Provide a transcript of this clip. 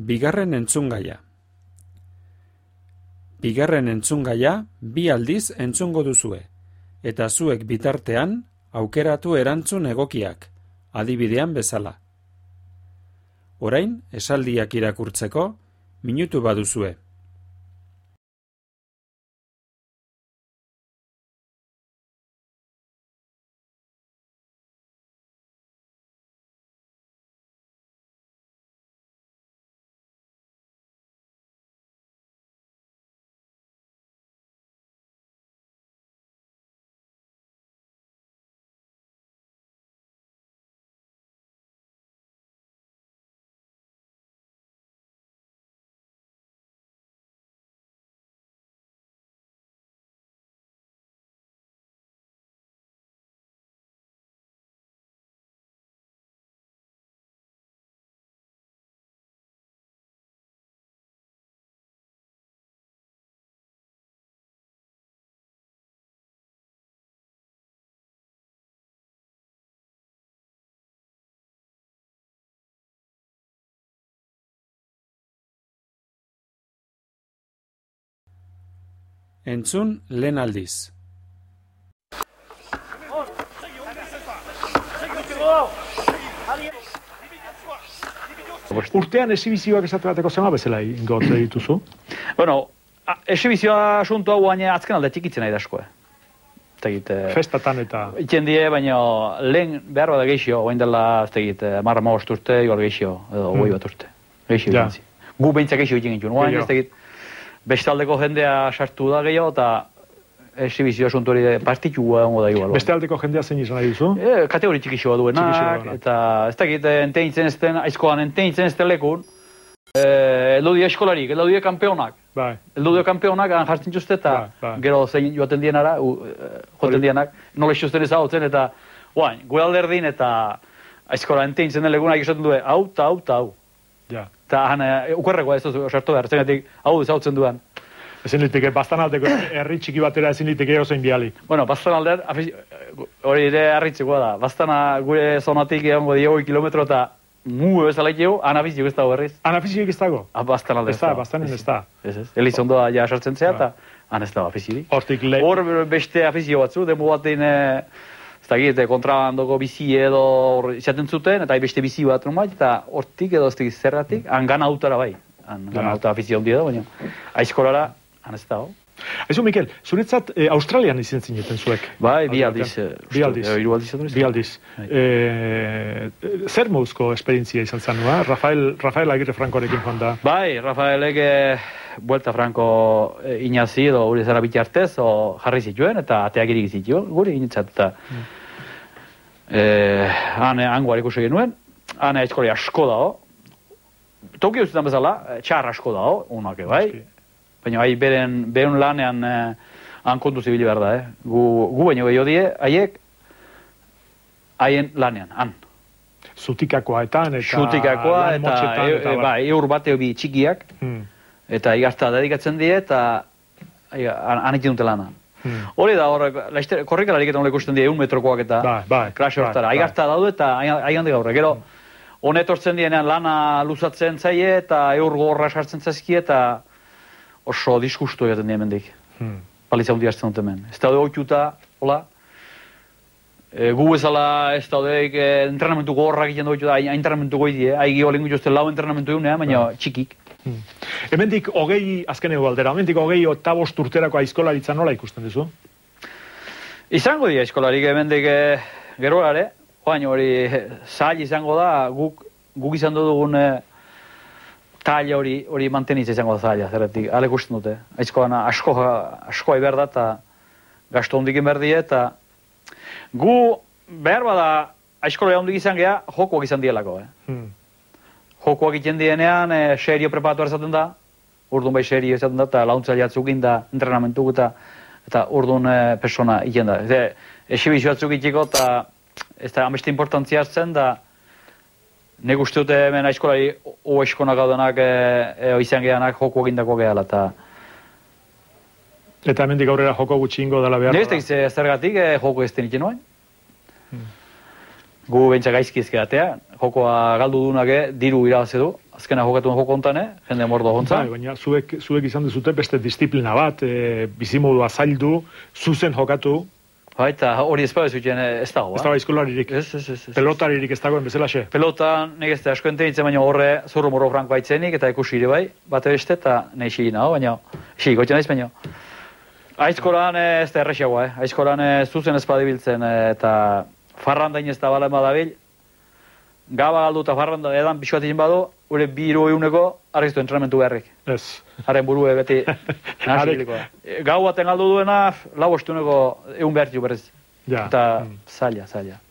Bigarren entzungaia. Bigarren entzungaia 2 aldiz entzungo duzue, eta zuek bitartean aukeratu erantzun egokiak, adibidean bezala. Orain, esaldiak irakurtzeko, minutu baduzue. Entzun lehen aldiz. Urtean esibizioak esate bateko zema bezala ingot dituzu? Bueno, esibizioa asuntu hau baina azken alde txikitzen nahi dasko. Festatan eta... Itzen die, baina lehen behar bada geixio, oain dela, marra maost urte, igual geixio, edo goi bat urte. Geixio ikentzi. Gu behintzak geixio ikin gintun, oain ez tegit, bestaldeko jendea sartu da gehiago, eta esibizio asuntu hori partitua ongo da igual. Bestaldeko jendea zein izan nahi duzu? Kategori txikixoa duenak, eta ez tegit, enteinitzen ezten, aizkoan enteinitzen ezten lekun, eldudia eskolarik, eldudia kampeonak. Eldudia kampeonak jartzen txuste eta gero zein joaten dienara, joaten dienak, nola txusten ezagutzen eta guain, gu alderdin eta aizkola enteinitzen den legunak esaten duen, hau eta hau eta hau. Eta ukerrekoa ez dut sartu behar, zenetik hau ezagutzen duen. Ezin liteke, Baztanaldeko herri txiki batera ezin liteke egozein biali. Bueno, Baztanaldean, hori ere harritzekoa da. Baztana gure zonatik egongo dio 2 kilometro eta mugu bezala ikeu, anafiziok ez dago berriz. Anafiziok ez dago? Baztanalde ez da. Baztanen ez da. Elizondoa ja sartzen zea eta han ez dago afiziori. Hor beste afizio batzu, demo batean ez da kontrabandoko bizi edo izaten zuten, eta beste bizi bat nomait, eta hortik edo ez da zerratik, han gana autara bai. Han gana autara afizio handia da, baina aizkolara han ez dago. Aizu, Mikel, zuretzat Australian izan zineten zuek? Bai, 2 aldiz. 2 aldiz. 2 aldiz. Zer moduzko esperientzia izan zen, nua? Rafael Agirre Frankorekin joan da. Bai, Rafaelek Buelta Franco inazi edo gure zara biti hartez, jarri zituen, eta ateak irik zituen, gure initzat, eta hangoa ikusi genuen, han aizkori asko dago. Tokio zutan bezala, txar asko dago, unake bai. Baina beren lanean han kontu zibili behar da, Gu baino gehiago die, haiek haien lanean, han. Zutikakoa eta bai, eur bateo bi txikiak, eta igazta dedikatzen die, eta han ikin dute lana. Hori da, korrikalarik eta nola ikusten die 1 metrokoak eta klasio hortara. Igazta daude eta haigan gaurre. Gero, honetortzen dienean lana luzatzen zaie, eta eur gorra sartzen zaizki, eta oso diskustu egaten dien mendik. Palitza hundi hartzen dut hemen. Ez daude oituta, hola. Gu bezala ez daude entrenamentu gorrak egiten dut, entrenamentu goidi, haigi olengu jozten 4 entrenamentu egunean, baina txikik. Hemendik 20, azkeneko aldera, hemendik 25 urterako aizkolaritza nola ikusten duzu? Izango dira aizkolarik hemendik gerolare, baina hori zail izango da, guk izan dugun talla hori mantenitza izango da zaila, zerretik, ale ikusten dute. Aizkoan askoa behar da, eta gasto hondikin behar die, eta gu behar bada aizkola hondik izan geha, jokoak izan dielako. Jokoak egiten dienean, serio preparatu ezaten da, urdun bai serio ezaten da, eta launtzaile atzukin da, entrenamentu eta urdun persona egiten da. Esibizio atzuk itxiko, eta ez da ameste importantzia hartzen, da nek uste dute hemen aizkolari oeskonak gaudenak izan gehanak joko egindako gehala, eta hemendik aurrera joko gutxi ingo dela behar da? Nire ez zergatik joko ez den ikin noen. Gu bentsa gaizki ezkedatea, jokoa galdu dunak diru irabaze du, azkena jokatuen joko hontan, jende mordo jontza. Bai, baina zuek izan duzute beste disiplina bat, bizimodua zaildu, zuzen jokatu. Baita, hori ezpada zuten ez dago. Ez dago aizkolaririk. Ez. Pelotaririk ez dagoen bezalaxe. Pelotan, nik ez da asko entenitzen, baina horre zurru morro franko aitzenik, eta ikusi ere bai, bate beste, eta nahi xigi nago, baina, xigi gotzen naiz, baina. Aizkolan ez da errexiagoa, Aizkolan zuzen ezpadibiltzen, eta farrandain ez da bala badabil, gaba galdu eta farranda edan pixoat egin badu, ure 2 eguneko argiztu entrenamentu beharrik. Ez. Haren burue beti nahasibilikoa. Gau baten galdu duena, 4 estuneko egun behar berez. Ja. Eta zaila.